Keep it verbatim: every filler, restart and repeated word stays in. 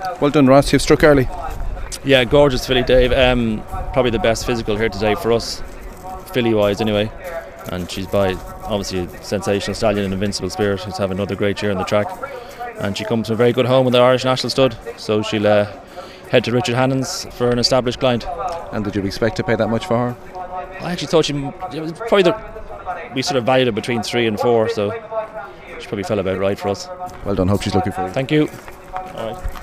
Well done, Ross. You've struck early. Yeah, gorgeous filly, Dave. Um, probably the best physical here today for us, filly-wise anyway. And she's by obviously a sensational stallion and Invincible Spirit, who's having another great year on the track. And she comes from a very good home in the Irish National Stud, so she'll uh, head to Richard Hannon's for an established client. And did you expect to pay that much for her? I actually thought she it was probably the, we sort of valued her between three and four, so she probably fell about right for us. Well done. Hope she's looking for you. Thank you. All right.